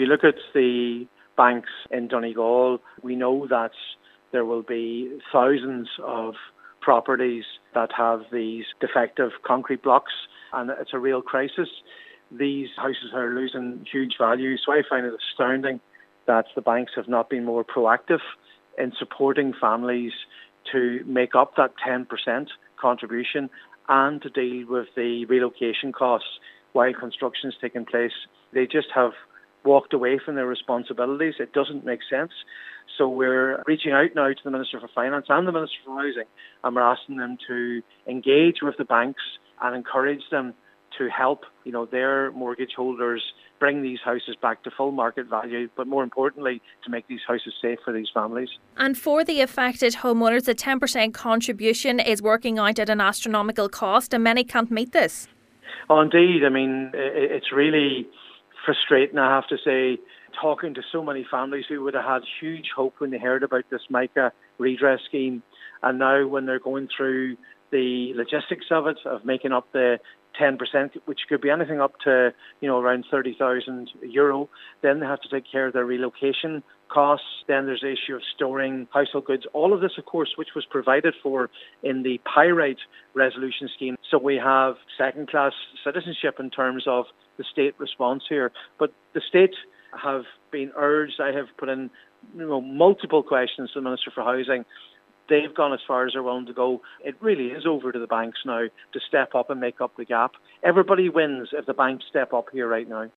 you look at the banks in Donegal, we know that there will be thousands of properties that have these defective concrete blocks, and it's a real crisis. These houses are losing huge value, so I find it astounding that the banks have not been more proactive in supporting families to make up that 10% contribution and to deal with the relocation costs while construction is taking place. They just have walked away from their responsibilities. It doesn't make sense. So we're reaching out now to the Minister for Finance and the Minister for Housing, and we're asking them to engage with the banks and encourage them to help, their mortgage holders bring these houses back to full market value, but more importantly, to make these houses safe for these families. And for the affected homeowners, the 10% contribution is working out at an astronomical cost, and many can't meet this. Oh, indeed. I mean, it's really frustrating, I have to say, talking to so many families who would have had huge hope when they heard about this MICA redress scheme. And now when they're going through the logistics of it, of making up the 10%, which could be anything up to, around €30,000, then they have to take care of their relocation costs. Then there's the issue of storing household goods. All of this, of course, which was provided for in the Pyrite resolution scheme. So we have second-class citizenship in terms of the state response here. But the state have been urged, I have put in multiple questions to the Minister for Housing. They've gone as far as they're willing to go. It really is over to the banks now to step up and make up the gap. Everybody wins if the banks step up here right now.